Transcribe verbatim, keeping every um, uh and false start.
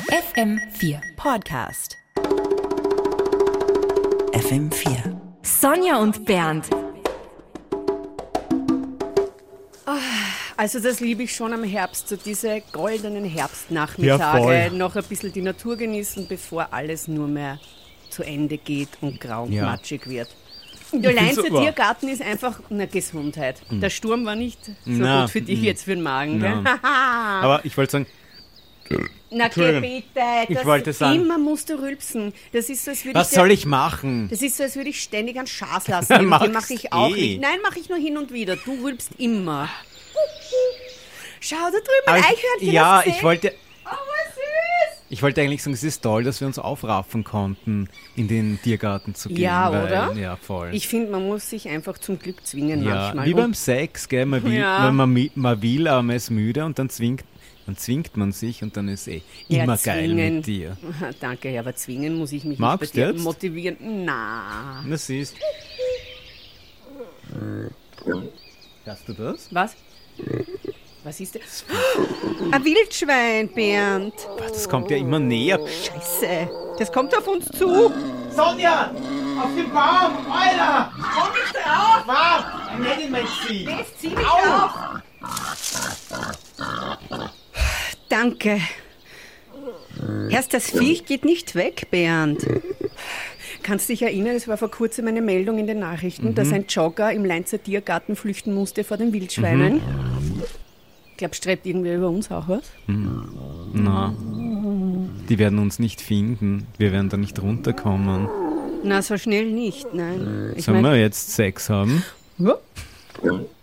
F M vier Podcast. F M vier. Sonja und Bernd. Also das liebe ich schon am Herbst, so diese goldenen Herbstnachmittage, Ja, voll. noch ein bisschen die Natur genießen, bevor alles nur mehr zu Ende geht und grau und Ja. matschig wird. Der find's Leinzer aber- Tiergarten ist einfach eine Gesundheit. Der Sturm war nicht so Na, gut für dich mm. jetzt für den Magen. Gell? Aber ich wollte sagen, Na geh Entschuldigung. bitte, Ich das wollte sagen- immer musst du rülpsen. Das ist so, als würde was ich soll dir- ich machen? Das ist so, als würde ich ständig einen Schaß lassen. Ja, Die machst mache ich auch eh. nicht. Nein, mache ich nur hin und wieder. Du rülpst immer. Schau da drüben, Aber ein ich, Eichhörnchen. ja, hast du ich gesehen? wollte, Oh, was süß. ich wollte eigentlich sagen, es ist toll, dass wir uns aufraffen konnten, in den Tiergarten zu gehen. Ja, weil, oder? Ja, voll. Ich finde, man muss sich einfach zum Glück zwingen ja, manchmal. wie Und- beim Sex, gell? Man will, Ja. wenn man, mi- man will, aber man ist müde und dann zwingt, dann zwingt man sich und dann ist eh Ja, immer geil zwingen. mit dir. Aha, danke, ja, aber zwingen muss ich mich Magst nicht bei du dir jetzt? motivieren. Na. Na siehst. Hörst du das? Was? Was ist das? Ein Wildschwein, Bernd. Das kommt ja immer näher. Scheiße. Das kommt auf uns zu. Sonja! Auf dem Baum! Alter! Komm nicht drauf! Warte! Nicht in mein Ziel! Jetzt zieh mich auf. Danke. Erst das Viech geht nicht weg, Bernd. Kannst dich erinnern, es war vor kurzem eine Meldung in den Nachrichten, dass ein Jogger im Leinzer Tiergarten flüchten musste vor den Wildschweinen. Glaubst du, schreibt irgendwer über uns auch was? Na, die werden uns nicht finden. Wir werden da nicht runterkommen. Na, so schnell nicht, nein. Ich Sollen mein, wir jetzt Sex haben? Ja.